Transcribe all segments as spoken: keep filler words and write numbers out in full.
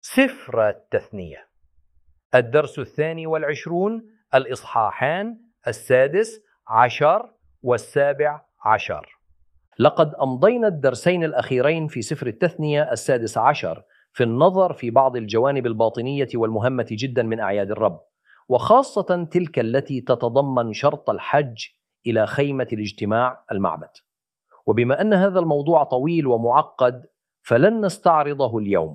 سفر التثنية، الدرس الثاني والعشرون، الإصحاحان السادس عشر والسابع عشر. لقد أمضينا الدرسين الأخيرين في سفر التثنية السادس عشر في النظر في بعض الجوانب الباطنية والمهمة جدا من أعياد الرب، وخاصة تلك التي تتضمن شرط الحج إلى خيمة الاجتماع المعبد. وبما أن هذا الموضوع طويل ومعقد فلن نستعرضه اليوم.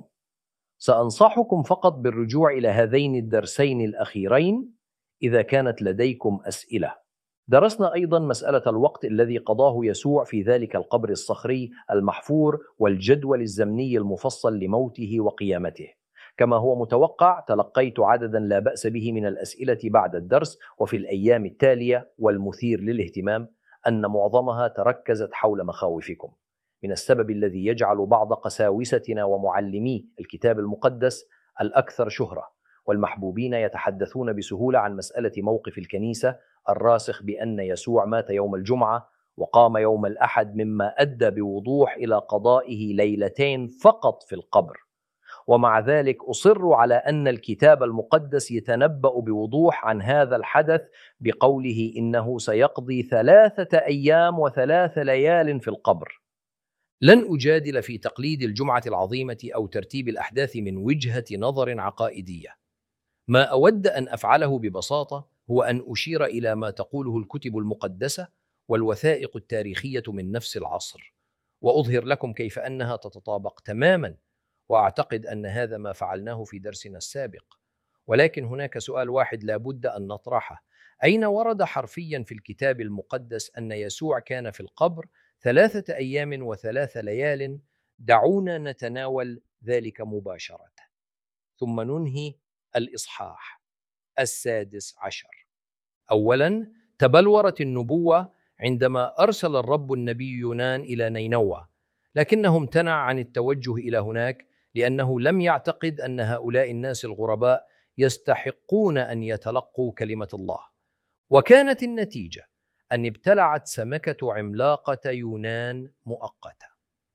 سأنصحكم فقط بالرجوع إلى هذين الدرسين الأخيرين إذا كانت لديكم أسئلة. درسنا أيضا مسألة الوقت الذي قضاه يسوع في ذلك القبر الصخري المحفور والجدول الزمني المفصل لموته وقيامته. كما هو متوقع تلقيت عددا لا بأس به من الأسئلة بعد الدرس وفي الأيام التالية، والمثير للاهتمام أن معظمها تركزت حول مخاوفكم من السبب الذي يجعل بعض قساوستنا ومعلمي الكتاب المقدس الأكثر شهرة والمحبوبين يتحدثون بسهولة عن مسألة موقف الكنيسة الراسخ بأن يسوع مات يوم الجمعة وقام يوم الأحد، مما أدى بوضوح إلى قضائه ليلتين فقط في القبر. ومع ذلك أصر على أن الكتاب المقدس يتنبأ بوضوح عن هذا الحدث بقوله إنه سيقضي ثلاثة أيام وثلاث ليال في القبر. لن أجادل في تقليد الجمعة العظيمة أو ترتيب الأحداث من وجهة نظر عقائدية. ما أود أن أفعله ببساطة هو أن أشير إلى ما تقوله الكتب المقدسة والوثائق التاريخية من نفس العصر، وأظهر لكم كيف أنها تتطابق تماما، وأعتقد أن هذا ما فعلناه في درسنا السابق. ولكن هناك سؤال واحد لا بد أن نطرحه: أين ورد حرفيا في الكتاب المقدس أن يسوع كان في القبر ثلاثة أيام وثلاث ليال؟ دعونا نتناول ذلك مباشرة، ثم ننهي الإصحاح السادس عشر. أولا، تبلورت النبوة عندما أرسل الرب النبي يونان إلى نينوى، لكنه امتنع عن التوجه إلى هناك لأنه لم يعتقد أن هؤلاء الناس الغرباء يستحقون أن يتلقوا كلمة الله. وكانت النتيجة أن ابتلعت سمكة عملاقة يونان مؤقتة.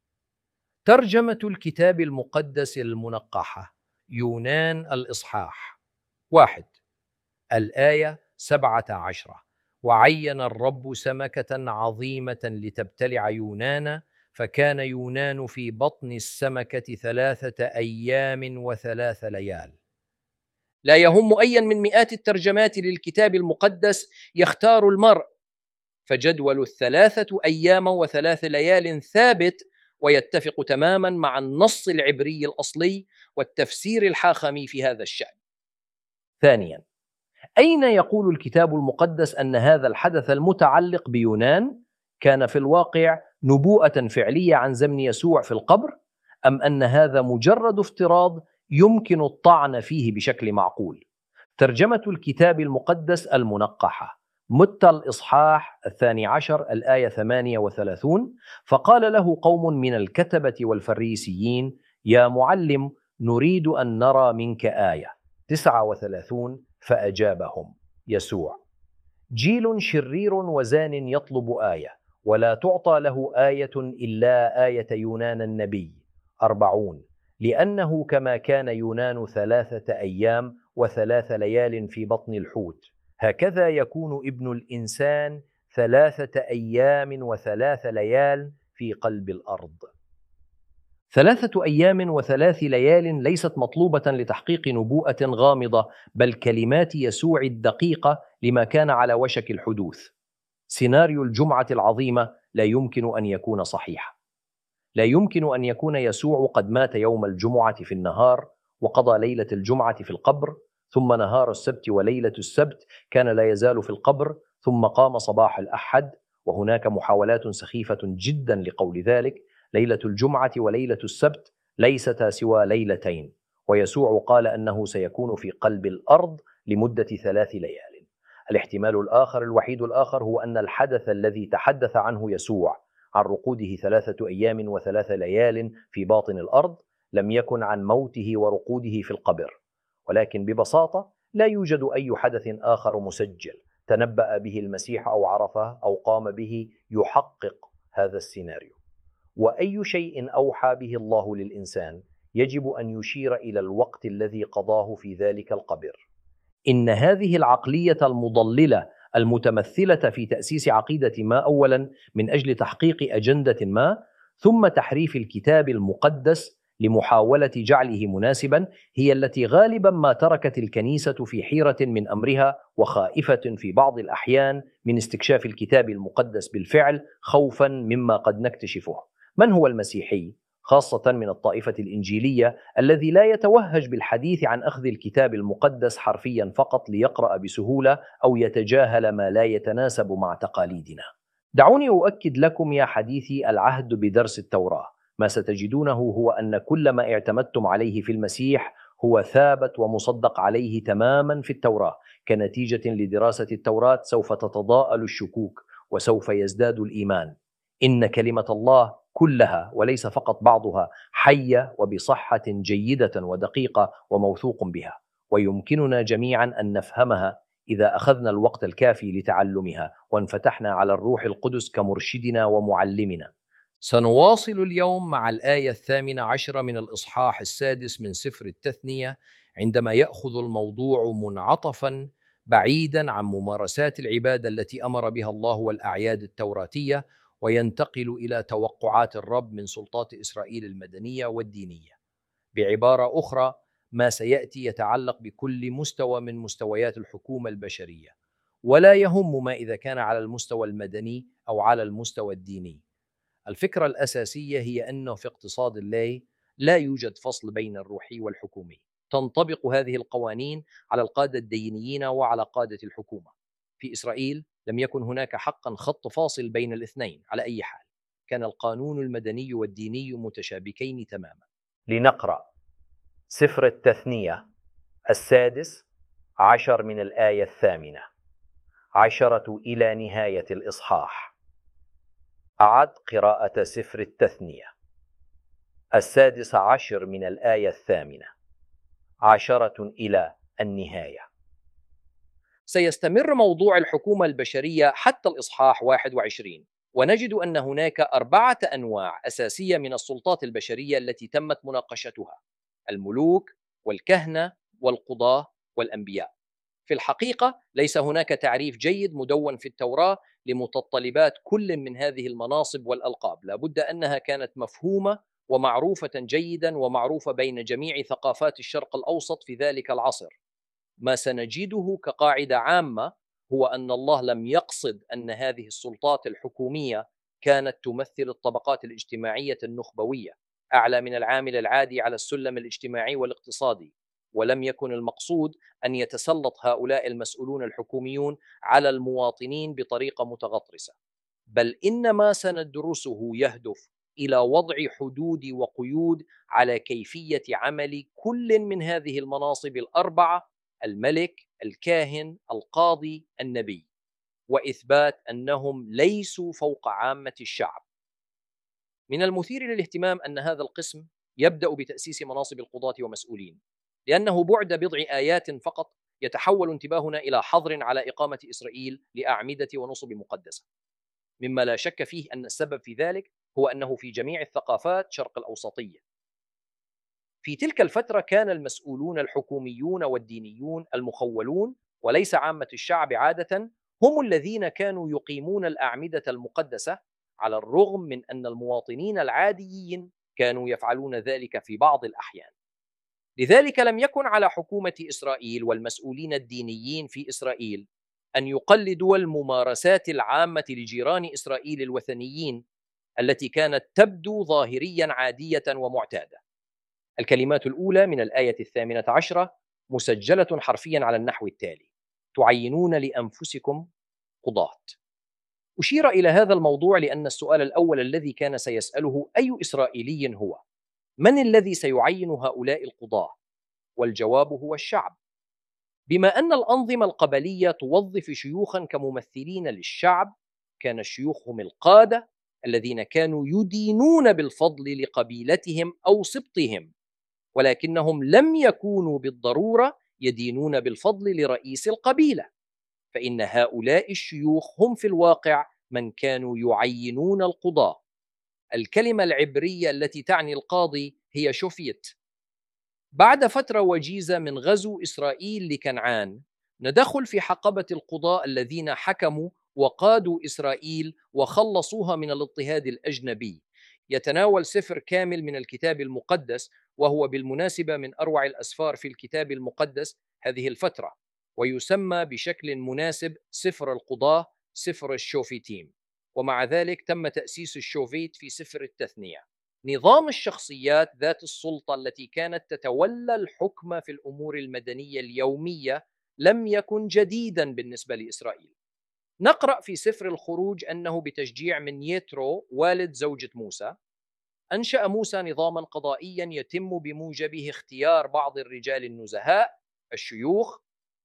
ترجمة الكتاب المقدس المنقحة: يونان الإصحاح واحد، الآية سبعة عشرة: وعين الرب سمكة عظيمة لتبتلع يونان، فكان يونان في بطن السمكة ثلاثة أيام وثلاث ليال. لا يهم أيا من مئات الترجمات للكتاب المقدس يختار المرء، فجدول الثلاثة أيام وثلاث ليال ثابت ويتفق تماما مع النص العبري الأصلي والتفسير الحاخمي في هذا الشأن. ثانيا، أين يقول الكتاب المقدس أن هذا الحدث المتعلق بيونان كان في الواقع نبوءة فعلية عن زمن يسوع في القبر، أم أن هذا مجرد افتراض يمكن الطعن فيه بشكل معقول؟ ترجمة الكتاب المقدس المنقحة: متى الإصحاح الثاني عشر الآية ثمانية وثلاثون: فقال له قوم من الكتبة والفريسيين: يا معلم، نريد أن نرى منك آية. تسعة وثلاثون: فأجابهم يسوع: جيل شرير وزان يطلب آية، ولا تعطى له آية إلا آية يونان النبي. أربعون: لأنه كما كان يونان ثلاثة أيام وثلاث ليال في بطن الحوت، هكذا يكون ابن الإنسان ثلاثة أيام وثلاث ليال في قلب الأرض. ثلاثة أيام وثلاث ليال ليست مطلوبة لتحقيق نبوءة غامضة، بل كلمات يسوع الدقيقة لما كان على وشك الحدوث. سيناريو الجمعة العظيمة لا يمكن أن يكون صحيحا. لا يمكن أن يكون يسوع قد مات يوم الجمعة في النهار وقضى ليلة الجمعة في القبر، ثم نهار السبت وليلة السبت كان لا يزال في القبر، ثم قام صباح الأحد. وهناك محاولات سخيفة جدا لقول ذلك. ليلة الجمعة وليلة السبت ليستا سوى ليلتين، ويسوع قال أنه سيكون في قلب الأرض لمدة ثلاث ليال. الاحتمال الآخر الوحيد الآخر هو أن الحدث الذي تحدث عنه يسوع عن رقوده ثلاثة أيام وثلاث ليال في باطن الأرض لم يكن عن موته ورقوده في القبر، ولكن ببساطة لا يوجد أي حدث آخر مسجل تنبأ به المسيح أو عرفه أو قام به يحقق هذا السيناريو. وأي شيء أوحى به الله للإنسان يجب أن يشير إلى الوقت الذي قضاه في ذلك القبر. إن هذه العقلية المضللة المتمثلة في تأسيس عقيدة ما أولاً من أجل تحقيق أجندة ما، ثم تحريف الكتاب المقدس لمحاولة جعله مناسباً، هي التي غالباً ما تركت الكنيسة في حيرة من أمرها، وخائفة في بعض الأحيان من استكشاف الكتاب المقدس بالفعل، خوفاً مما قد نكتشفه. من هو المسيحي، خاصة من الطائفة الإنجيلية، الذي لا يتوهج بالحديث عن أخذ الكتاب المقدس حرفيا فقط ليقرأ بسهولة أو يتجاهل ما لا يتناسب مع تقاليدنا؟ دعوني أؤكد لكم يا حديثي العهد بدرس التوراة. ما ستجدونه هو أن كل ما اعتمدتم عليه في المسيح هو ثابت ومصدق عليه تماما في التوراة. كنتيجة لدراسة التوراة سوف تتضاءل الشكوك وسوف يزداد الإيمان. إن كلمة الله كلها وليس فقط بعضها حية وبصحة جيدة ودقيقة وموثوق بها، ويمكننا جميعا أن نفهمها إذا أخذنا الوقت الكافي لتعلمها وانفتحنا على الروح القدس كمرشدنا ومعلمنا. سنواصل اليوم مع الآية الثامنة عشرة من الإصحاح السادس من سفر التثنية، عندما يأخذ الموضوع منعطفا بعيدا عن ممارسات العبادة التي أمر بها الله والأعياد التوراتية، وينتقل إلى توقعات الرب من سلطات إسرائيل المدنية والدينية. بعبارة أخرى، ما سيأتي يتعلق بكل مستوى من مستويات الحكومة البشرية، ولا يهم ما إذا كان على المستوى المدني أو على المستوى الديني. الفكرة الأساسية هي أنه في اقتصاد الله لا يوجد فصل بين الروحي والحكومي. تنطبق هذه القوانين على القادة الدينيين وعلى قادة الحكومة. في إسرائيل لم يكن هناك حقا خط فاصل بين الاثنين على أي حال. كان القانون المدني والديني متشابكين تماما. لنقرأ سفر التثنية السادس عشر من الآية الثامنة عشرة إلى نهاية الإصحاح. أعد قراءة سفر التثنية السادس عشر من الآية الثامنة عشرة إلى النهاية. سيستمر موضوع الحكومة البشرية حتى الإصحاح واحد وعشرين، ونجد أن هناك أربعة أنواع أساسية من السلطات البشرية التي تمت مناقشتها: الملوك والكهنة والقضاة والأنبياء. في الحقيقة ليس هناك تعريف جيد مدون في التوراة لمتطلبات كل من هذه المناصب والألقاب. لا بد أنها كانت مفهومة ومعروفة جيدا ومعروفة بين جميع ثقافات الشرق الأوسط في ذلك العصر. ما سنجده كقاعدة عامة هو أن الله لم يقصد أن هذه السلطات الحكومية كانت تمثل الطبقات الاجتماعية النخبوية أعلى من العامل العادي على السلم الاجتماعي والاقتصادي، ولم يكن المقصود أن يتسلط هؤلاء المسؤولون الحكوميون على المواطنين بطريقة متغطرسة، بل إن ما سندرسه يهدف إلى وضع حدود وقيود على كيفية عمل كل من هذه المناصب الأربعة: الملك، الكاهن، القاضي، النبي، وإثبات أنهم ليسوا فوق عامة الشعب. من المثير للاهتمام أن هذا القسم يبدأ بتأسيس مناصب القضاة ومسؤولين، لأنه بعد بضع آيات فقط يتحول انتباهنا إلى حظر على إقامة إسرائيل لأعمدة ونصب مقدسة، مما لا شك فيه أن السبب في ذلك هو أنه في جميع الثقافات شرق الأوسطية في تلك الفترة كان المسؤولون الحكوميون والدينيون المخولون وليس عامة الشعب عادة هم الذين كانوا يقيمون الأعمدة المقدسة، على الرغم من أن المواطنين العاديين كانوا يفعلون ذلك في بعض الأحيان. لذلك لم يكن على حكومة إسرائيل والمسؤولين الدينيين في إسرائيل أن يقلدوا الممارسات العامة لجيران إسرائيل الوثنيين التي كانت تبدو ظاهريا عادية ومعتادة. الكلمات الأولى من الآية الثامنة عشرة مسجلة حرفيا على النحو التالي: تعينون لأنفسكم قضاة. أشير إلى هذا الموضوع لأن السؤال الأول الذي كان سيسأله أي إسرائيلي هو: من الذي سيعين هؤلاء القضاة؟ والجواب هو الشعب. بما أن الأنظمة القبلية توظف شيوخا كممثلين للشعب، كان الشيوخ هم القادة الذين كانوا يدينون بالفضل لقبيلتهم أو سبطهم، ولكنهم لم يكونوا بالضرورة يدينون بالفضل لرئيس القبيلة، فإن هؤلاء الشيوخ هم في الواقع من كانوا يعينون القضاة. الكلمة العبرية التي تعني القاضي هي شوفيت، بعد فترة وجيزة من غزو إسرائيل لكنعان، ندخل في حقبة القضاء الذين حكموا وقادوا إسرائيل وخلصوها من الاضطهاد الأجنبي. يتناول سفر كامل من الكتاب المقدس، وهو بالمناسبة من أروع الأسفار في الكتاب المقدس هذه الفترة، ويسمى بشكل مناسب سفر القضاة، سفر الشوفيتيم. ومع ذلك تم تأسيس الشوفيت في سفر التثنية. نظام الشخصيات ذات السلطة التي كانت تتولى الحكم في الأمور المدنية اليومية لم يكن جديدا بالنسبة لإسرائيل. نقرأ في سفر الخروج أنه بتشجيع من يترو والد زوجة موسى، أنشأ موسى نظاما قضائيا يتم بموجبه اختيار بعض الرجال النزهاء الشيوخ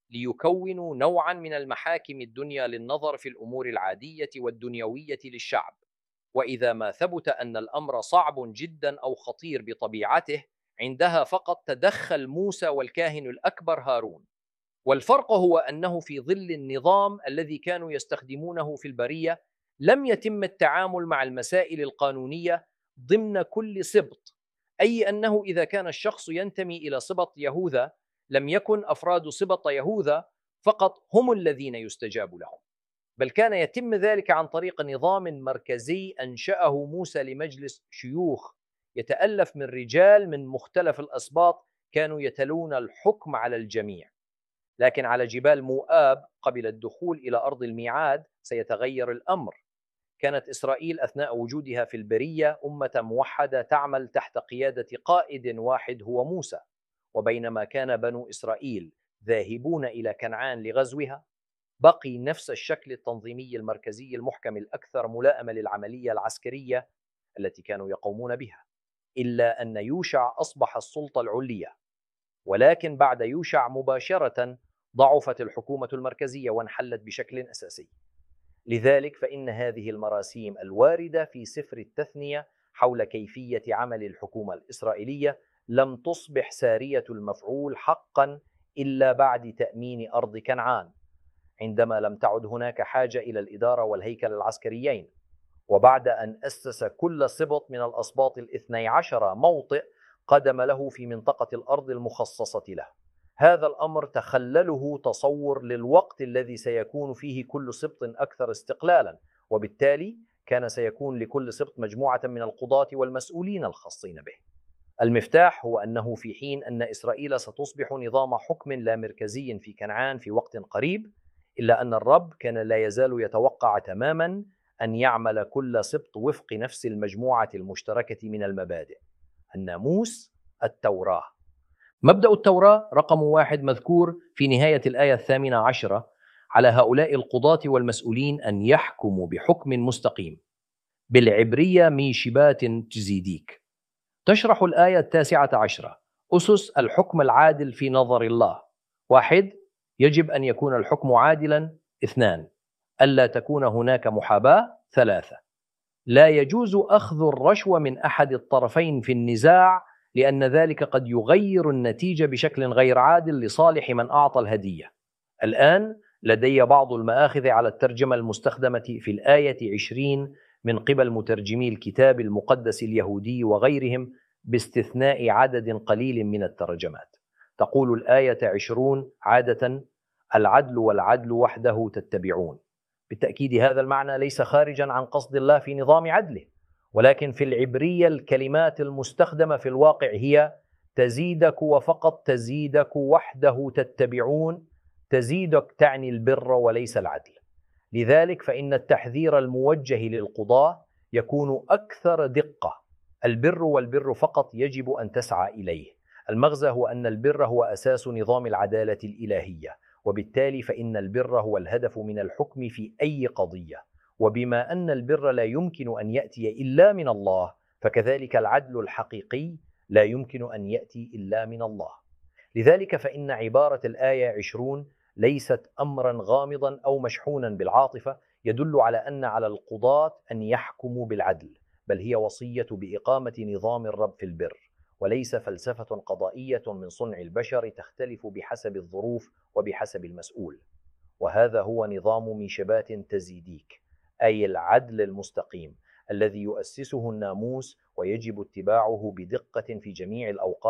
ليكونوا نوعا من المحاكم الدنيا للنظر في الأمور العادية والدنيوية للشعب. وإذا ما ثبت أن الأمر صعب جدا أو خطير بطبيعته، عندها فقط تدخل موسى والكاهن الأكبر هارون. والفرق هو أنه في ظل النظام الذي كانوا يستخدمونه في البرية، لم يتم التعامل مع المسائل القانونية ضمن كل سبط، أي أنه إذا كان الشخص ينتمي إلى سبط يهوذا، لم يكن أفراد سبط يهوذا فقط هم الذين يستجاب لهم، بل كان يتم ذلك عن طريق نظام مركزي أنشأه موسى لمجلس شيوخ يتألف من رجال من مختلف الأسباط كانوا يتلون الحكم على الجميع. لكن على جبال موآب قبل الدخول إلى أرض الميعاد سيتغير الأمر. كانت إسرائيل أثناء وجودها في البرية أمة موحدة تعمل تحت قيادة قائد واحد هو موسى، وبينما كان بنو إسرائيل ذاهبون إلى كنعان لغزوها، بقي نفس الشكل التنظيمي المركزي المحكم الأكثر ملائمة للعملية العسكرية التي كانوا يقومون بها، إلا أن يوشع أصبح السلطة العليا. ولكن بعد يوشع مباشرة ضعفت الحكومة المركزية وانحلت بشكل أساسي. لذلك فإن هذه المراسيم الواردة في سفر التثنية حول كيفية عمل الحكومة الإسرائيلية لم تصبح سارية المفعول حقا إلا بعد تأمين أرض كنعان، عندما لم تعد هناك حاجة إلى الإدارة والهيكل العسكريين، وبعد أن أسس كل سبط من الأسباط الاثني عشر موطئ قدم له في منطقة الأرض المخصصة له. هذا الأمر تخلله تصور للوقت الذي سيكون فيه كل سبط أكثر استقلالا، وبالتالي كان سيكون لكل سبط مجموعة من القضاة والمسؤولين الخاصين به. المفتاح هو أنه في حين أن إسرائيل ستصبح نظام حكم لا مركزي في كنعان في وقت قريب، إلا أن الرب كان لا يزال يتوقع تماما أن يعمل كل سبط وفق نفس المجموعة المشتركة من المبادئ: الناموس، التوراة. مبدأ التوراة رقم واحد مذكور في نهاية الآية الثامنة عشرة: على هؤلاء القضاة والمسؤولين أن يحكموا بحكم مستقيم، بالعبرية ميشبات تزيديك. تشرح الآية التاسعة عشرة أسس الحكم العادل في نظر الله: واحد، يجب أن يكون الحكم عادلا. اثنان، ألا تكون هناك محاباة. ثلاثة، لا يجوز أخذ الرشوة من أحد الطرفين في النزاع، لأن ذلك قد يغير النتيجة بشكل غير عادل لصالح من أعطى الهدية. الآن لدي بعض المآخذ على الترجمة المستخدمة في الآية عشرين من قبل مترجمي الكتاب المقدس اليهودي وغيرهم، باستثناء عدد قليل من الترجمات. تقول الآية عشرون عادة: العدل والعدل وحده تتبعون. بالتأكيد هذا المعنى ليس خارجا عن قصد الله في نظام عدله، ولكن في العبرية الكلمات المستخدمة في الواقع هي تزيدك وفقط تزيدك وحده تتبعون. تزيدك تعني البر وليس العدل. لذلك فإن التحذير الموجه للقضاة يكون أكثر دقة: البر والبر فقط يجب أن تسعى إليه. المغزى هو أن البر هو أساس نظام العدالة الإلهية، وبالتالي فإن البر هو الهدف من الحكم في أي قضية. وبما أن البر لا يمكن أن يأتي إلا من الله، فكذلك العدل الحقيقي لا يمكن أن يأتي إلا من الله. لذلك فإن عبارة الآية عشرون ليست أمرا غامضا أو مشحونا بالعاطفة يدل على أن على القضاة أن يحكموا بالعدل، بل هي وصية بإقامة نظام الرب في البر، وليس فلسفة قضائية من صنع البشر تختلف بحسب الظروف وبحسب المسؤول. وهذا هو نظام ميشبات تزيديك، أي العدل المستقيم الذي يؤسسه الناموس ويجب اتباعه بدقة في جميع الأوقات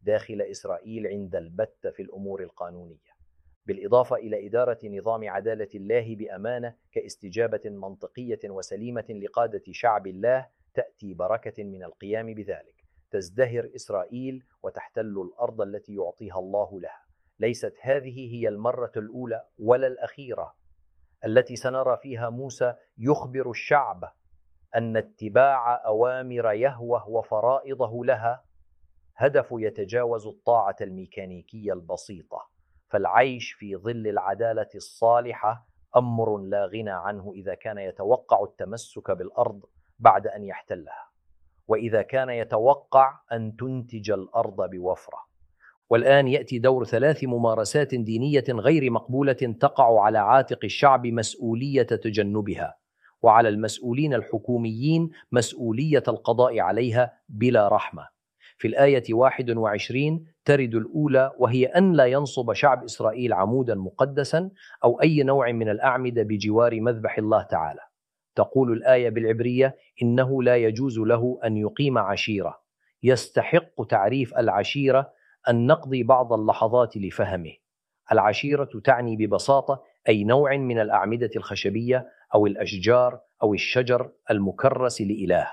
داخل إسرائيل عند البت في الأمور القانونية، بالإضافة إلى إدارة نظام عدالة الله بأمانة كاستجابة منطقية وسليمة لقادة شعب الله، تأتي بركة من القيام بذلك. تزدهر إسرائيل وتحتل الأرض التي يعطيها الله لها. ليست هذه هي المرة الأولى ولا الأخيرة التي سنرى فيها موسى يخبر الشعب أن اتباع أوامر يهوه وفرائضه لها هدف يتجاوز الطاعة الميكانيكية البسيطة، فالعيش في ظل العدالة الصالحة أمر لا غنى عنه إذا كان يتوقع التمسك بالأرض بعد أن يحتلها، وإذا كان يتوقع أن تنتج الأرض بوفرة. والآن يأتي دور ثلاث ممارسات دينية غير مقبولة تقع على عاتق الشعب مسؤولية تجنبها، وعلى المسؤولين الحكوميين مسؤولية القضاء عليها بلا رحمة. في الآية واحد وعشرين ترد الأولى، وهي أن لا ينصب شعب إسرائيل عمودا مقدسا أو أي نوع من الأعمدة بجوار مذبح الله تعالى. تقول الآية بالعبرية: إنه لا يجوز له أن يقيم عشيرة. يستحق تعريف العشيرة أن نقضي بعض اللحظات لفهمه. العشيرة تعني ببساطة أي نوع من الأعمدة الخشبية أو الأشجار أو الشجر المكرس لإله.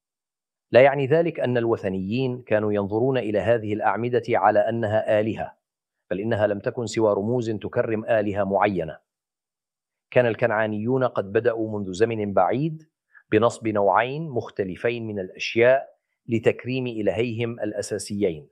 لا يعني ذلك أن الوثنيين كانوا ينظرون إلى هذه الأعمدة على أنها آلهة، بل إنها لم تكن سوى رموز تكرم آلهة معينة. كان الكنعانيون قد بدأوا منذ زمن بعيد بنصب نوعين مختلفين من الأشياء لتكريم إلهيهم الأساسيين،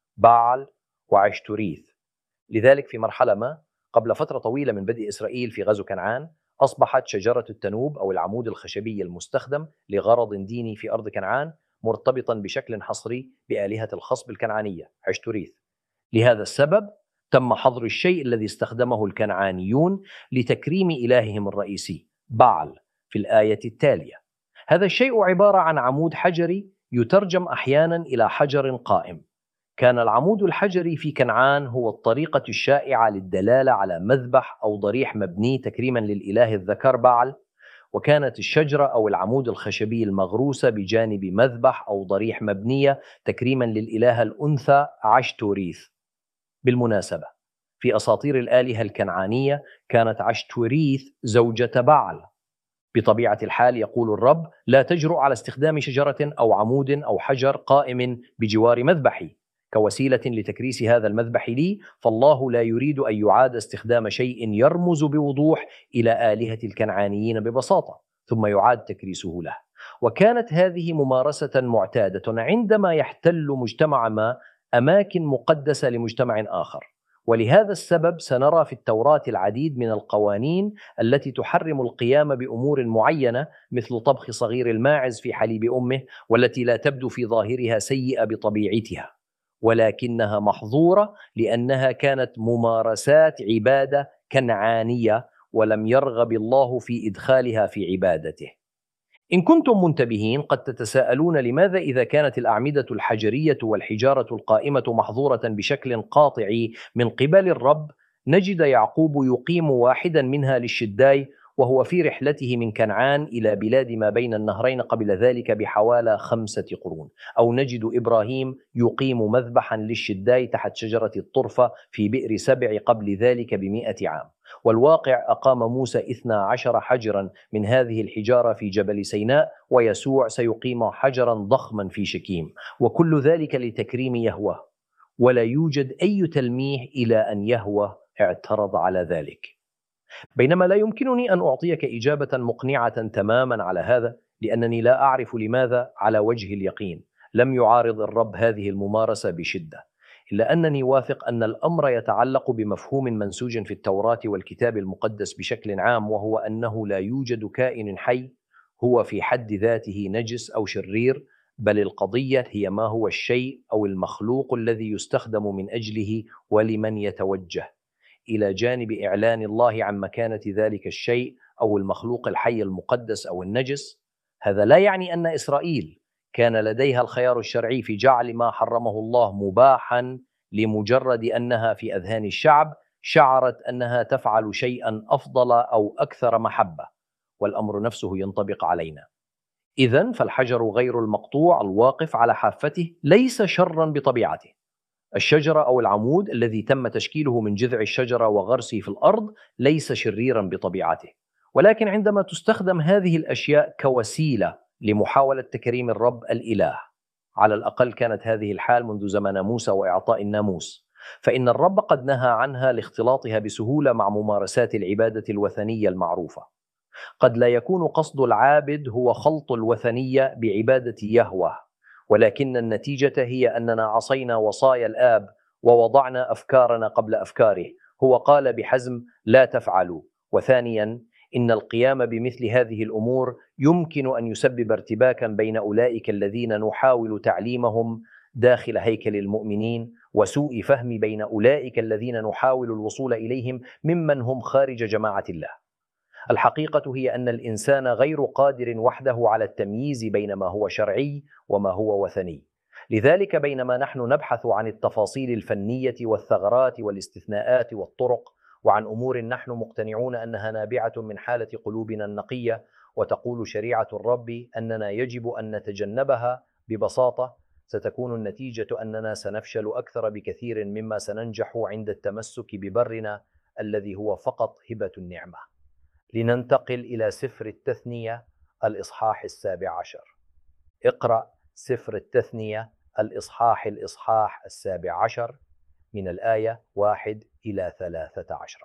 بعل وعشتوريث. لذلك في مرحلة ما قبل فترة طويلة من بدء إسرائيل في غزو كنعان، أصبحت شجرة التنوب أو العمود الخشبي المستخدم لغرض ديني في أرض كنعان مرتبطا بشكل حصري بآلهة الخصب الكنعانية عشتوريث. لهذا السبب تم حظر الشيء الذي استخدمه الكنعانيون لتكريم إلههم الرئيسي بعل في الآية التالية. هذا الشيء عبارة عن عمود حجري يترجم أحيانا إلى حجر قائم. كان العمود الحجري في كنعان هو الطريقة الشائعة للدلالة على مذبح أو ضريح مبني تكريما للإله الذكر بعل، وكانت الشجرة أو العمود الخشبي المغروسة بجانب مذبح أو ضريح مبنية تكريما للإله الأنثى عشتوريث. بالمناسبة، في أساطير الآلهة الكنعانية كانت عشتوريث زوجة بعل. بطبيعة الحال يقول الرب: لا تجرؤ على استخدام شجرة أو عمود أو حجر قائم بجوار مذبحي كوسيلة لتكريس هذا المذبح لي، فالله لا يريد أن يعاد استخدام شيء يرمز بوضوح إلى آلهة الكنعانيين ببساطة ثم يعاد تكريسه له. وكانت هذه ممارسة معتادة عندما يحتل مجتمع ما أماكن مقدسة لمجتمع آخر. ولهذا السبب سنرى في التوراة العديد من القوانين التي تحرم القيام بأمور معينة، مثل طبخ صغير الماعز في حليب أمه، والتي لا تبدو في ظاهرها سيئة بطبيعتها، ولكنها محظورة لأنها كانت ممارسات عبادة كنعانية ولم يرغب الله في إدخالها في عبادته. إن كنتم منتبهين قد تتساءلون لماذا إذا كانت الأعمدة الحجرية والحجارة القائمة محظورة بشكل قاطع من قبل الرب، نجد يعقوب يقيم واحدا منها للشداي وهو في رحلته من كنعان إلى بلاد ما بين النهرين قبل ذلك بحوالي خمسة قرون، أو نجد إبراهيم يقيم مذبحا للشداي تحت شجرة الطرفة في بئر سبع قبل ذلك بمئة عام. والواقع أقام موسى اثنا عشر حجرا من هذه الحجارة في جبل سيناء، ويسوع سيقيم حجرا ضخما في شكيم، وكل ذلك لتكريم يهوه، ولا يوجد أي تلميح إلى أن يهوه اعترض على ذلك. بينما لا يمكنني أن أعطيك إجابة مقنعة تماما على هذا، لأنني لا أعرف لماذا على وجه اليقين لم يعارض الرب هذه الممارسة بشدة، إلا أنني واثق أن الأمر يتعلق بمفهوم منسوج في التوراة والكتاب المقدس بشكل عام، وهو أنه لا يوجد كائن حي هو في حد ذاته نجس أو شرير، بل القضية هي ما هو الشيء أو المخلوق الذي يستخدم من أجله ولمن يتوجه. إلى جانب إعلان الله عن مكانة ذلك الشيء أو المخلوق الحي المقدس أو النجس، هذا لا يعني أن إسرائيل كان لديها الخيار الشرعي في جعل ما حرمه الله مباحا لمجرد أنها في أذهان الشعب شعرت أنها تفعل شيئا أفضل أو أكثر محبة، والأمر نفسه ينطبق علينا. إذن فالحجر غير المقطوع الواقف على حافته ليس شرا بطبيعته، الشجرة أو العمود الذي تم تشكيله من جذع الشجرة وغرسه في الأرض ليس شريرا بطبيعته، ولكن عندما تستخدم هذه الأشياء كوسيلة لمحاولة تكريم الرب الإله، على الأقل كانت هذه الحال منذ زمن موسى وإعطاء الناموس، فإن الرب قد نهى عنها لاختلاطها بسهولة مع ممارسات العبادة الوثنية المعروفة. قد لا يكون قصد العابد هو خلط الوثنية بعبادة يهوه، ولكن النتيجة هي أننا عصينا وصايا الآب ووضعنا أفكارنا قبل أفكاره. هو قال بحزم: لا تفعلوا. وثانيا، إن القيام بمثل هذه الأمور يمكن أن يسبب ارتباكا بين أولئك الذين نحاول تعليمهم داخل هيكل المؤمنين، وسوء فهم بين أولئك الذين نحاول الوصول إليهم ممن هم خارج جماعة الله. الحقيقة هي أن الإنسان غير قادر وحده على التمييز بين ما هو شرعي وما هو وثني. لذلك بينما نحن نبحث عن التفاصيل الفنية والثغرات والاستثناءات والطرق، وعن أمور نحن مقتنعون أنها نابعة من حالة قلوبنا النقية، وتقول شريعة الرب أننا يجب أن نتجنبها ببساطة، ستكون النتيجة أننا سنفشل أكثر بكثير مما سننجح عند التمسك ببرنا الذي هو فقط هبة النعمة. لننتقل إلى سفر التثنية الإصحاح السابع عشر. اقرأ سفر التثنية الإصحاح الإصحاح السابع عشر من الآية واحد إلى ثلاثة عشر.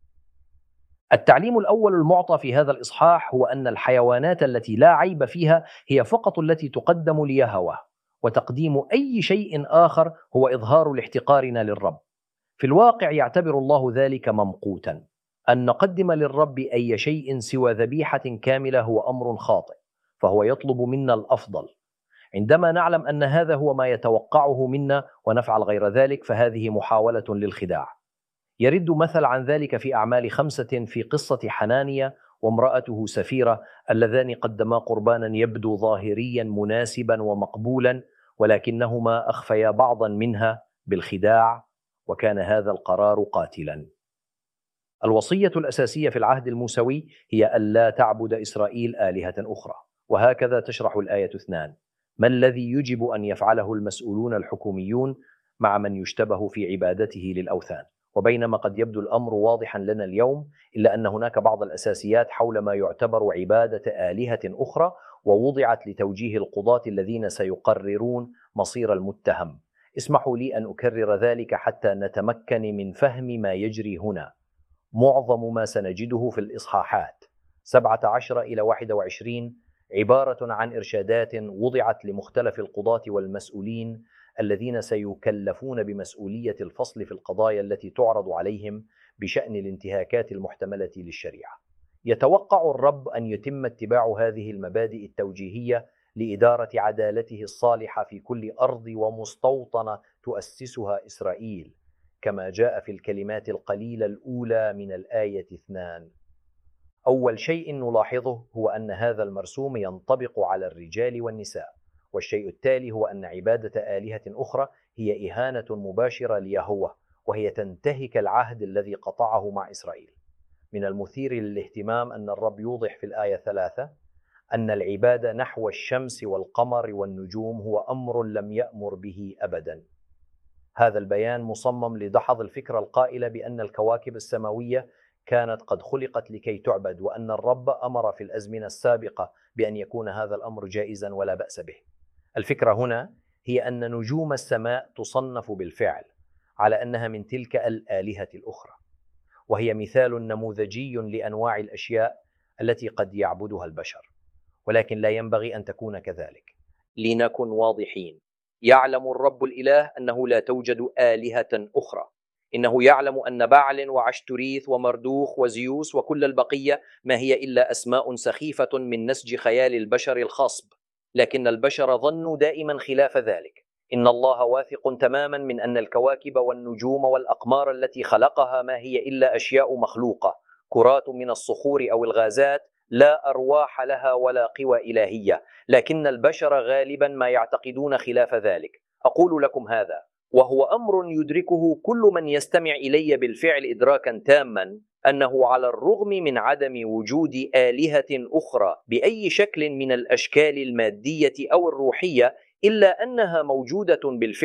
التعليم الأول المعطى في هذا الإصحاح هو أن الحيوانات التي لا عيب فيها هي فقط التي تقدم ليهوه، وتقديم أي شيء آخر هو إظهار لاحتقارنا للرب. في الواقع يعتبر الله ذلك ممقوتا. أن نقدم للرب أي شيء سوى ذبيحة كاملة هو أمر خاطئ، فهو يطلب منا الأفضل. عندما نعلم أن هذا هو ما يتوقعه منا ونفعل غير ذلك، فهذه محاولة للخداع. يرد مثل عن ذلك في أعمال خمسة في قصة حنانيا وامرأته سفيرة، اللذان قدما قربانا يبدو ظاهريا مناسبا ومقبولا، ولكنهما أخفيا بعضا منها بالخداع، وكان هذا القرار قاتلا. الوصية الأساسية في العهد الموسوي هي ألا تعبد إسرائيل آلهة أخرى، وهكذا تشرح الآية اثنان: ما الذي يجب أن يفعله المسؤولون الحكوميون مع من يشتبه في عبادته للأوثان؟ وبينما قد يبدو الأمر واضحا لنا اليوم، إلا أن هناك بعض الأساسيات حول ما يعتبر عبادة آلهة أخرى، ووضعت لتوجيه القضاة الذين سيقررون مصير المتهم. اسمحوا لي أن أكرر ذلك حتى نتمكن من فهم ما يجري هنا. معظم ما سنجده في الإصحاحات سبعة عشر إلى واحد وعشرين عبارة عن إرشادات وضعت لمختلف القضاة والمسؤولين الذين سيكلفون بمسؤولية الفصل في القضايا التي تعرض عليهم بشأن الانتهاكات المحتملة للشريعة. يتوقع الرب أن يتم اتباع هذه المبادئ التوجيهية لإدارة عدالته الصالحة في كل أرض ومستوطنة تؤسسها إسرائيل، كما جاء في الكلمات القليلة الأولى من الآية اثنان. أول شيء نلاحظه هو أن هذا المرسوم ينطبق على الرجال والنساء، والشيء التالي هو أن عبادة آلهة أخرى هي إهانة مباشرة ليهوه، وهي تنتهك العهد الذي قطعه مع إسرائيل. من المثير للاهتمام أن الرب يوضح في الآية ثلاثة أن العبادة نحو الشمس والقمر والنجوم هو أمر لم يأمر به أبدا. هذا البيان مصمم لدحض الفكرة القائلة بأن الكواكب السماوية كانت قد خلقت لكي تعبد، وأن الرب أمر في الأزمنة السابقة بأن يكون هذا الأمر جائزا ولا بأس به. الفكرة هنا هي أن نجوم السماء تصنف بالفعل على أنها من تلك الآلهة الأخرى، وهي مثال نموذجي لأنواع الأشياء التي قد يعبدها البشر، ولكن لا ينبغي أن تكون كذلك. لنكن واضحين، يعلم الرب الإله أنه لا توجد آلهة أخرى. إنه يعلم أن بعل وعشتريث ومردوخ وزيوس وكل البقية ما هي إلا أسماء سخيفة من نسج خيال البشر الخصب، لكن البشر ظنوا دائما خلاف ذلك. إن الله واثق تماما من أن الكواكب والنجوم والأقمار التي خلقها ما هي إلا أشياء مخلوقة، كرات من الصخور أو الغازات لا أرواح لها ولا قوى إلهية، لكن البشر غالبا ما يعتقدون خلاف ذلك. أقول لكم هذا وهو أمر يدركه كل من يستمع إلي بالفعل إدراكا تاما، أنه على الرغم من عدم وجود آلهة أخرى بأي شكل من الأشكال المادية أو الروحية، إلا أنها موجودة بالفعل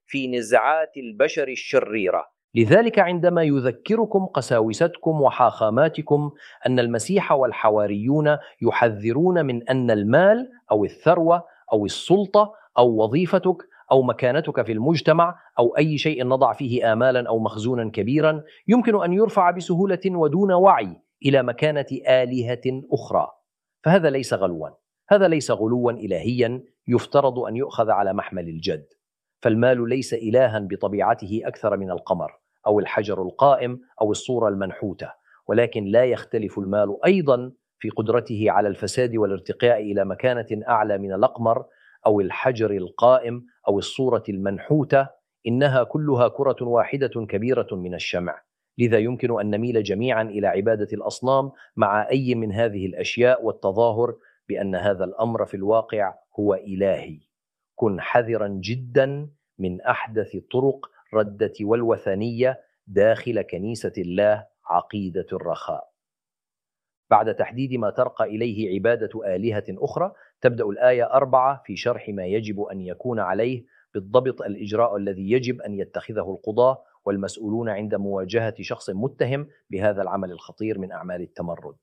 في نزعات البشر الشريرة. لذلك عندما يذكركم قساوستكم وحاخاماتكم أن المسيح والحواريون يحذرون من أن المال أو الثروة أو السلطة أو وظيفتك أو مكانتك في المجتمع أو أي شيء نضع فيه آمالا أو مخزونا كبيرا يمكن أن يرفع بسهولة ودون وعي إلى مكانة آلهة أخرى، فهذا ليس غلوا، هذا ليس غلوا إلهيا يفترض أن يؤخذ على محمل الجد. فالمال ليس إلها بطبيعته أكثر من القمر أو الحجر القائم أو الصورة المنحوتة، ولكن لا يختلف المال أيضا في قدرته على الفساد والارتقاء إلى مكانة أعلى من الأقمر أو الحجر القائم أو الصورة المنحوتة. إنها كلها كرة واحدة كبيرة من الشمع، لذا يمكن أن نميل جميعا إلى عبادة الأصنام مع أي من هذه الأشياء والتظاهر بأن هذا الأمر في الواقع هو إلهي. كن حذرا جدا من أحدث طرق ردة والوثنية داخل كنيسة الله عقيدة الرخاء. بعد تحديد ما ترقى إليه عبادة آلهة أخرى، تبدأ الآية أربعة في شرح ما يجب أن يكون عليه بالضبط الإجراء الذي يجب أن يتخذه القضاة والمسؤولون عند مواجهة شخص متهم بهذا العمل الخطير من أعمال التمرد.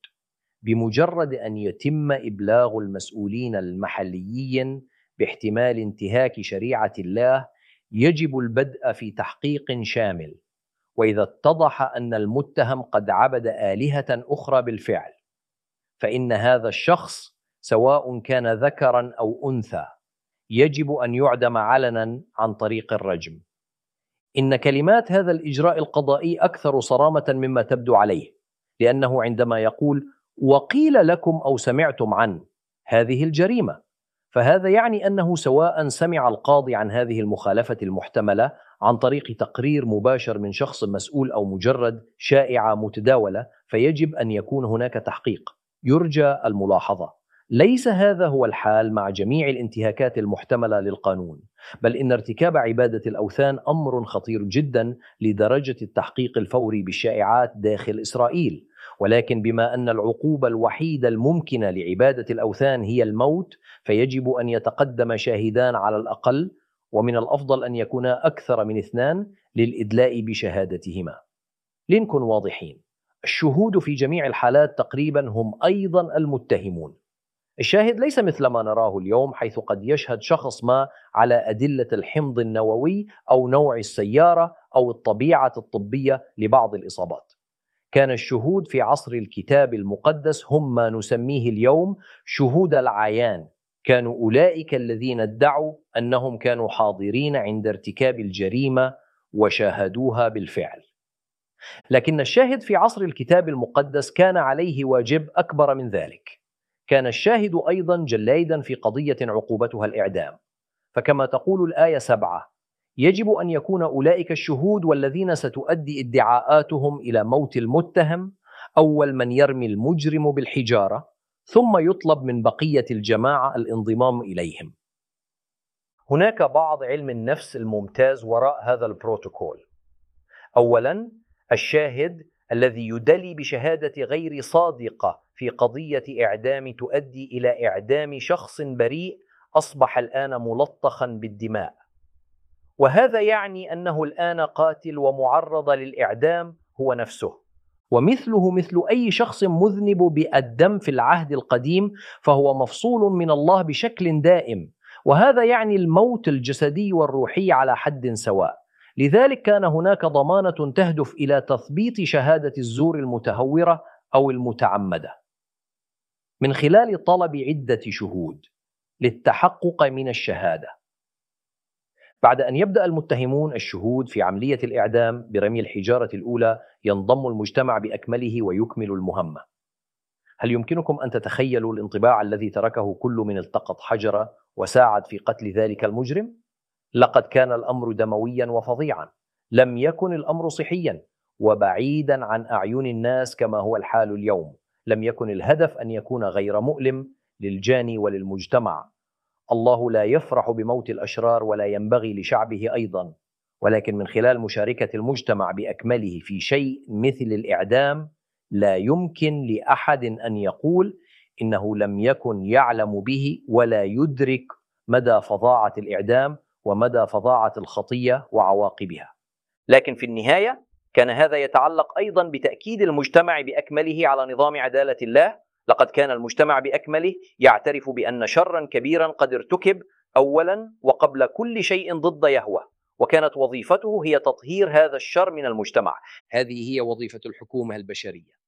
بمجرد أن يتم إبلاغ المسؤولين المحليين باحتمال انتهاك شريعة الله، يجب البدء في تحقيق شامل، وإذا اتضح أن المتهم قد عبد آلهة أخرى بالفعل، فإن هذا الشخص سواء كان ذكرا أو أنثى يجب أن يعدم علنا عن طريق الرجم. إن كلمات هذا الإجراء القضائي أكثر صرامة مما تبدو عليه، لأنه عندما يقول وقيل لكم أو سمعتم عن هذه الجريمة، فهذا يعني أنه سواء سمع القاضي عن هذه المخالفة المحتملة عن طريق تقرير مباشر من شخص مسؤول أو مجرد شائعة متداولة، فيجب أن يكون هناك تحقيق. يرجى الملاحظة، ليس هذا هو الحال مع جميع الانتهاكات المحتملة للقانون، بل إن ارتكاب عبادة الأوثان أمر خطير جدا لدرجة التحقيق الفوري بالشائعات داخل إسرائيل. ولكن بما أن العقوبة الوحيدة الممكنة لعبادة الأوثان هي الموت، فيجب أن يتقدم شاهدان على الأقل، ومن الأفضل أن يكونا أكثر من اثنان للإدلاء بشهادتهما. لنكن واضحين، الشهود في جميع الحالات تقريبا هم أيضا المتهمون. الشاهد ليس مثل ما نراه اليوم، حيث قد يشهد شخص ما على أدلة الحمض النووي أو نوع السيارة أو الطبيعة الطبية لبعض الإصابات. كان الشهود في عصر الكتاب المقدس هم ما نسميه اليوم شهود العيان، كانوا أولئك الذين ادعوا أنهم كانوا حاضرين عند ارتكاب الجريمة وشاهدوها بالفعل. لكن الشاهد في عصر الكتاب المقدس كان عليه واجب أكبر من ذلك، كان الشاهد أيضا جليدا في قضية عقوبتها الإعدام، فكما تقول الآية سبعة يجب أن يكون أولئك الشهود والذين ستؤدي ادعاءاتهم إلى موت المتهم أول من يرمي المجرم بالحجارة، ثم يطلب من بقية الجماعة الانضمام إليهم. هناك بعض علم النفس الممتاز وراء هذا البروتوكول. أولا، الشاهد الذي يدلي بشهادة غير صادقة في قضية إعدام تؤدي إلى إعدام شخص بريء أصبح الآن ملطخا بالدماء، وهذا يعني أنه الآن قاتل ومعرض للإعدام هو نفسه، ومثله مثل أي شخص مذنب بالدم في العهد القديم، فهو مفصول من الله بشكل دائم، وهذا يعني الموت الجسدي والروحي على حد سواء. لذلك كان هناك ضمانة تهدف إلى تثبيت شهادة الزور المتهورة أو المتعمدة من خلال طلب عدة شهود للتحقق من الشهادة. بعد أن يبدأ المتهمون الشهود في عملية الإعدام برمي الحجارة الأولى، ينضم المجتمع بأكمله ويكمل المهمة. هل يمكنكم أن تتخيلوا الانطباع الذي تركه كل من التقط حجرة وساعد في قتل ذلك المجرم؟ لقد كان الأمر دمويا وفظيعا، لم يكن الأمر صحيا وبعيدا عن أعين الناس كما هو الحال اليوم. لم يكن الهدف أن يكون غير مؤلم للجاني وللمجتمع. الله لا يفرح بموت الأشرار ولا ينبغي لشعبه أيضا، ولكن من خلال مشاركة المجتمع بأكمله في شيء مثل الإعدام، لا يمكن لأحد أن يقول إنه لم يكن يعلم به ولا يدرك مدى فظاعة الإعدام ومدى فظاعة الخطية وعواقبها. لكن في النهاية كان هذا يتعلق أيضا بتأكيد المجتمع بأكمله على نظام عدالة الله. لقد كان المجتمع بأكمله يعترف بأن شرا كبيرا قد ارتكب أولا وقبل كل شيء ضد يهوه، وكانت وظيفته هي تطهير هذا الشر من المجتمع. هذه هي وظيفة الحكومة البشرية،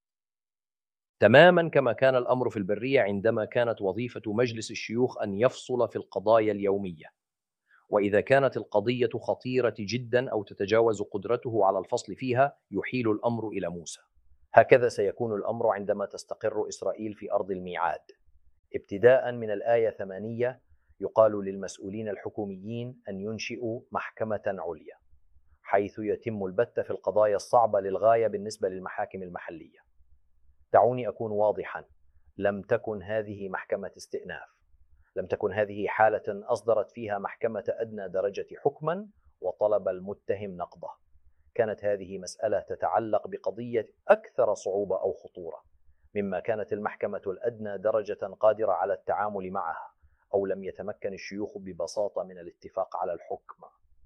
تماما كما كان الأمر في البرية عندما كانت وظيفة مجلس الشيوخ أن يفصل في القضايا اليومية، وإذا كانت القضية خطيرة جدا أو تتجاوز قدرته على الفصل فيها يحيل الأمر إلى موسى. هكذا سيكون الأمر عندما تستقر إسرائيل في أرض الميعاد. ابتداء من الآية ثمانية يقال للمسؤولين الحكوميين أن ينشئوا محكمة عليا، حيث يتم البت في القضايا الصعبة للغاية بالنسبة للمحاكم المحلية. دعوني أكون واضحا، لم تكن هذه محكمة استئناف، لم تكن هذه حالة أصدرت فيها محكمة أدنى درجة حكما وطلب المتهم نقضه. كانت هذه مسألة تتعلق بقضية أكثر صعوبة أو خطورة مما كانت المحكمة الأدنى درجة قادرة على التعامل معها، أو لم يتمكن الشيوخ ببساطة من الاتفاق على الحكم.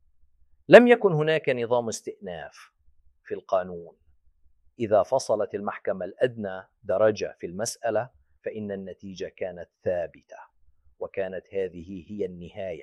لم يكن هناك نظام استئناف في القانون. إذا فصلت المحكمة الأدنى درجة في المسألة فإن النتيجة كانت ثابتة، وكانت هذه هي النهاية.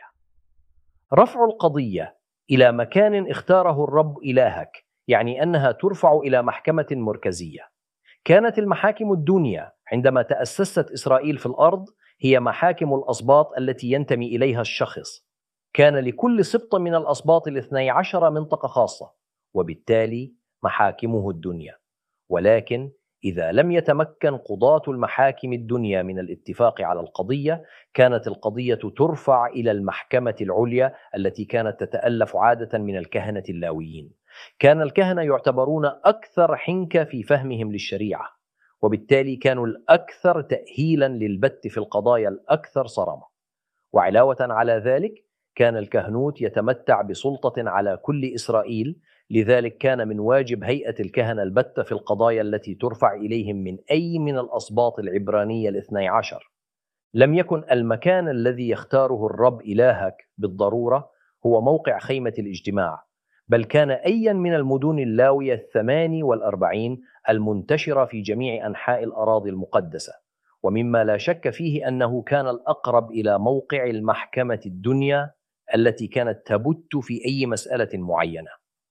رفع القضية إلى مكان اختاره الرب إلهك يعني أنها ترفع إلى محكمة مركزية. كانت المحاكم الدنيا عندما تأسست إسرائيل في الأرض هي محاكم الأسباط التي ينتمي إليها الشخص. كان لكل سبط من الأسباط الاثني عشر منطقة خاصة، وبالتالي محاكمه الدنيا. ولكن إذا لم يتمكن قضاة المحاكم الدنيا من الاتفاق على القضية، كانت القضية ترفع إلى المحكمة العليا التي كانت تتألف عادة من الكهنة اللاويين. كان الكهنة يعتبرون أكثر حنكة في فهمهم للشريعة، وبالتالي كانوا الأكثر تأهيلا للبت في القضايا الأكثر صرامة. وعلاوة على ذلك كان الكهنوت يتمتع بسلطة على كل إسرائيل، لذلك كان من واجب هيئة الكهنة البت في القضايا التي ترفع إليهم من أي من الأسباط العبرانية الاثني عشر. لم يكن المكان الذي يختاره الرب إلهك بالضرورة هو موقع خيمة الاجتماع، بل كان أيا من المدن اللاوية الثماني والأربعين المنتشرة في جميع أنحاء الأراضي المقدسة، ومما لا شك فيه أنه كان الأقرب إلى موقع المحكمة الدنيا التي كانت تبت في أي مسألة معينة.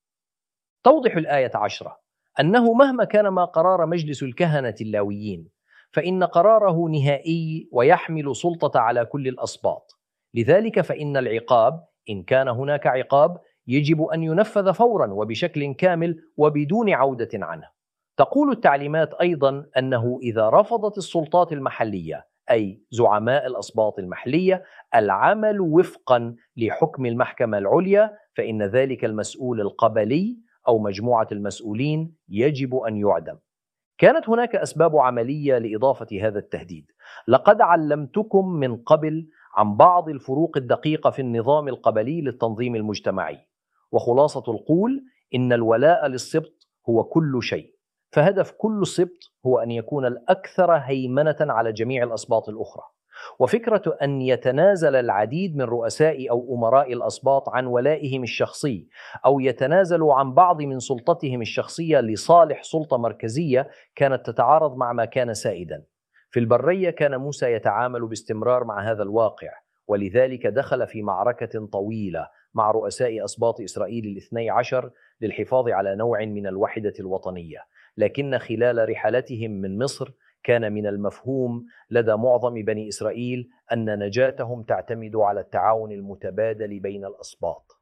توضح الآية عشرة أنه مهما كان ما قرار مجلس الكهنة اللاويين فإن قراره نهائي ويحمل سلطة على كل الأسباط. لذلك فإن العقاب إن كان هناك عقاب يجب أن ينفذ فورا وبشكل كامل وبدون عودة عنه. تقول التعليمات أيضا أنه إذا رفضت السلطات المحلية أي زعماء الأسباط المحلية العمل وفقا لحكم المحكمة العليا فإن ذلك المسؤول القبلي أو مجموعة المسؤولين يجب أن يعدم. كانت هناك أسباب عملية لإضافة هذا التهديد. لقد علمتكم من قبل عن بعض الفروق الدقيقة في النظام القبلي للتنظيم المجتمعي، وخلاصة القول إن الولاء للسبط هو كل شيء، فهدف كل سبط هو أن يكون الأكثر هيمنة على جميع الأسباط الأخرى. وفكرة أن يتنازل العديد من رؤساء أو أمراء الأسباط عن ولائهم الشخصي أو يتنازلوا عن بعض من سلطتهم الشخصية لصالح سلطة مركزية كانت تتعارض مع ما كان سائدا. في البرية كان موسى يتعامل باستمرار مع هذا الواقع، ولذلك دخل في معركة طويلة مع رؤساء أسباط إسرائيل الاثني عشر للحفاظ على نوع من الوحدة الوطنية. لكن خلال رحلتهم من مصر كان من المفهوم لدى معظم بني إسرائيل أن نجاتهم تعتمد على التعاون المتبادل بين الأسباط.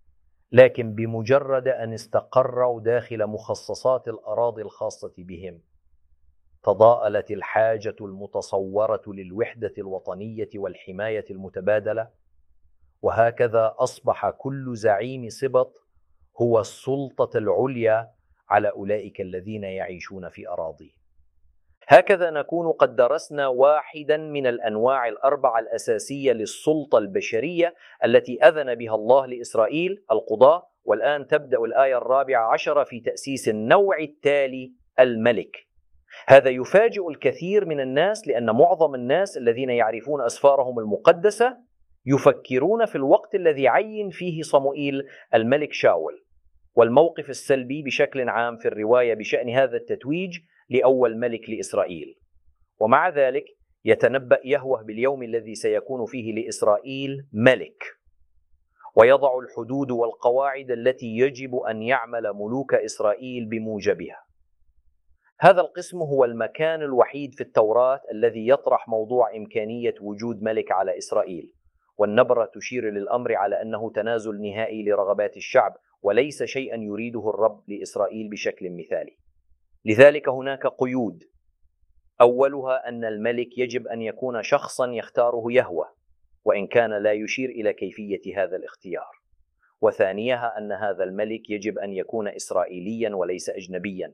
لكن بمجرد أن استقروا داخل مخصصات الأراضي الخاصة بهم تضاءلت الحاجة المتصورة للوحدة الوطنية والحماية المتبادلة، وهكذا أصبح كل زعيم سبط هو السلطة العليا على أولئك الذين يعيشون في أراضيه. هكذا نكون قد درسنا واحدا من الأنواع الأربعة الأساسية للسلطة البشرية التي أذن بها الله لإسرائيل، القضاء. والآن تبدأ الآية الرابعة عشرة في تأسيس النوع التالي، الملك. هذا يفاجئ الكثير من الناس، لأن معظم الناس الذين يعرفون أسفارهم المقدسة يفكرون في الوقت الذي عين فيه صموئيل الملك شاول، والموقف السلبي بشكل عام في الرواية بشأن هذا التتويج لأول ملك لإسرائيل. ومع ذلك يتنبأ يهوه باليوم الذي سيكون فيه لإسرائيل ملك، ويضع الحدود والقواعد التي يجب أن يعمل ملوك إسرائيل بموجبها. هذا القسم هو المكان الوحيد في التوراة الذي يطرح موضوع إمكانية وجود ملك على إسرائيل، والنبرة تشير للأمر على أنه تنازل نهائي لرغبات الشعب وليس شيئا يريده الرب لإسرائيل بشكل مثالي. لذلك هناك قيود، أولها أن الملك يجب أن يكون شخصا يختاره يهوه، وإن كان لا يشير إلى كيفية هذا الاختيار. وثانيها أن هذا الملك يجب أن يكون إسرائيليا وليس أجنبيا.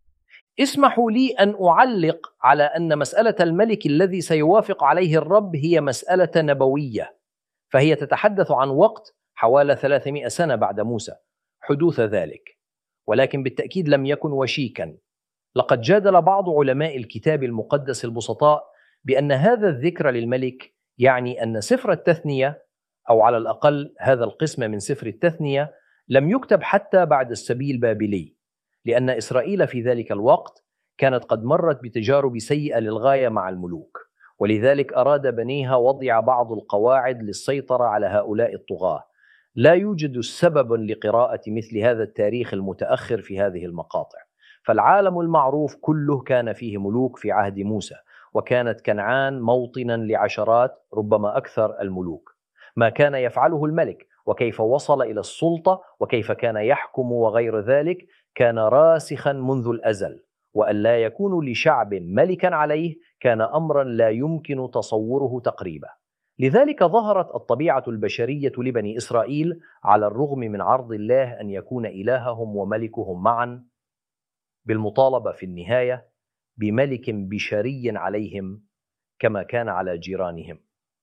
اسمحوا لي أن أعلق على أن مسألة الملك الذي سيوافق عليه الرب هي مسألة نبوية، فهي تتحدث عن وقت حوالي ثلاثمائة سنة بعد موسى حدوث ذلك، ولكن بالتأكيد لم يكن وشيكا. لقد جادل بعض علماء الكتاب المقدس البسطاء بأن هذا الذكر للملك يعني أن سفر التثنية، أو على الأقل هذا القسم من سفر التثنية، لم يكتب حتى بعد السبي البابلي، لأن إسرائيل في ذلك الوقت كانت قد مرت بتجارب سيئة للغاية مع الملوك، ولذلك أراد بنيها وضع بعض القواعد للسيطرة على هؤلاء الطغاة. لا يوجد سبب لقراءة مثل هذا التاريخ المتأخر في هذه المقاطع، فالعالم المعروف كله كان فيه ملوك في عهد موسى، وكانت كنعان موطنا لعشرات ربما أكثر الملوك. ما كان يفعله الملك وكيف وصل إلى السلطة وكيف كان يحكم وغير ذلك كان راسخا منذ الأزل، وأن لا يكون لشعب ملكا عليه كان أمرا لا يمكن تصوره تقريبا. لذلك ظهرت الطبيعة البشرية لبني إسرائيل على الرغم من عرض الله أن يكون إلههم وملكهم معا، بالمطالبة في النهاية بملك بشري عليهم كما كان على جيرانهم.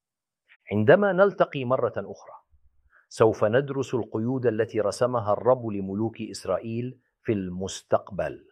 عندما نلتقي مرة أخرى سوف ندرس القيود التي رسمها الرب لملوك إسرائيل في المستقبل.